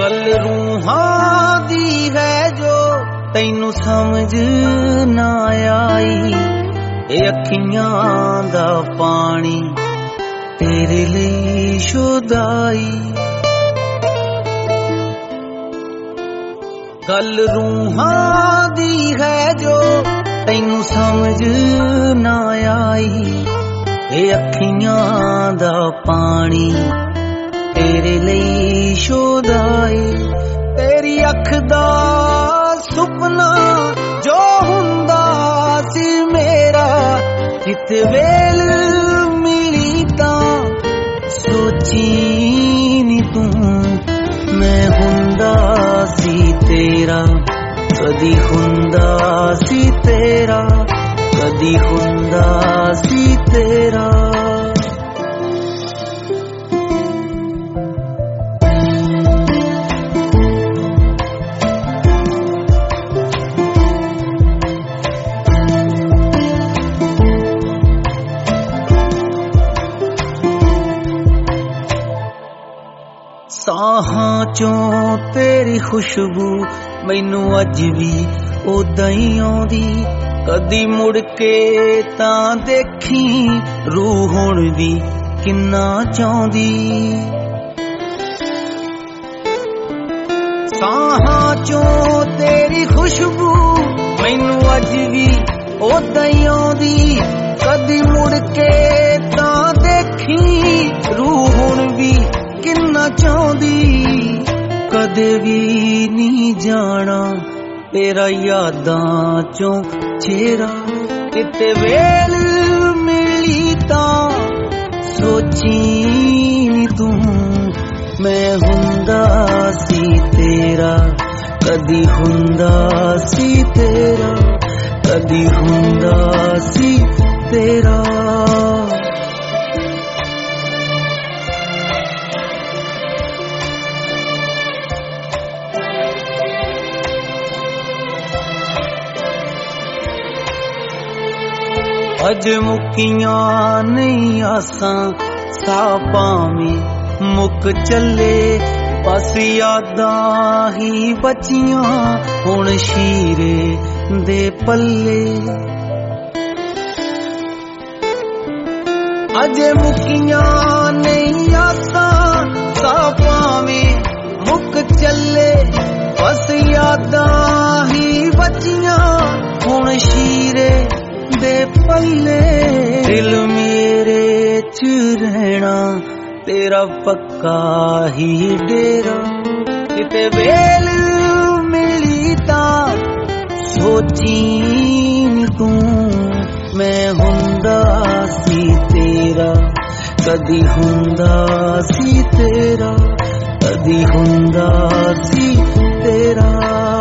गल रूहां दी है जो तैनू समझ ना आई, ए अखियां दा पानी तेरे लिए शुदाई। गल रूहां दी है जो तैनू समझ ना आई, ए अखियां दा पानी तेरे लिए शुदाई। तेरी अख दा सुपना जो हुंदा सी मेरा, किते वेल मिली तां सोची नी तू, मैं हुंदा सी तेरा कदी हुंदा सी तेरा, कदी हुंदा सी तेरा। साहां चों तेरी खुशबू मैनू अज भी ओदां ही आउंदी, कदी मुड़ के तां देखी रूह हुण भी किन्ना चाहुंदी। साहां चों तेरी खुशबू मैनू अज भी ओदां ही आउंदी, कदी मुड़ के तां देखी रूह हुण भी किन्ना चाहुंदी। कदे भी नहीं जाना तेरा यादां चों चेहरा, किते वेल मिली तां सोची नी तू, मैं हुंदा सी तेरा कदी हुंदा सी तेरा, कदी हुंदा सी तेरा। अज मुक्कियां नहीं आसां सा भावें मुक चले, बस यादां ही बचियां हुण शीरे दे पल्ले। अज मुक्कियां नहीं आसां सा भावें मुक चले, बस यादां ही बचियां हुण शीरे दे पल्ले। दिल मेरे च रहना तेरा पक्का ही डेरा, किते वेल मिली तां सोची नी तू, मैं हुंदा सी तेरा कदी हुंदा सी तेरा, कदी हुंदा सी तेरा।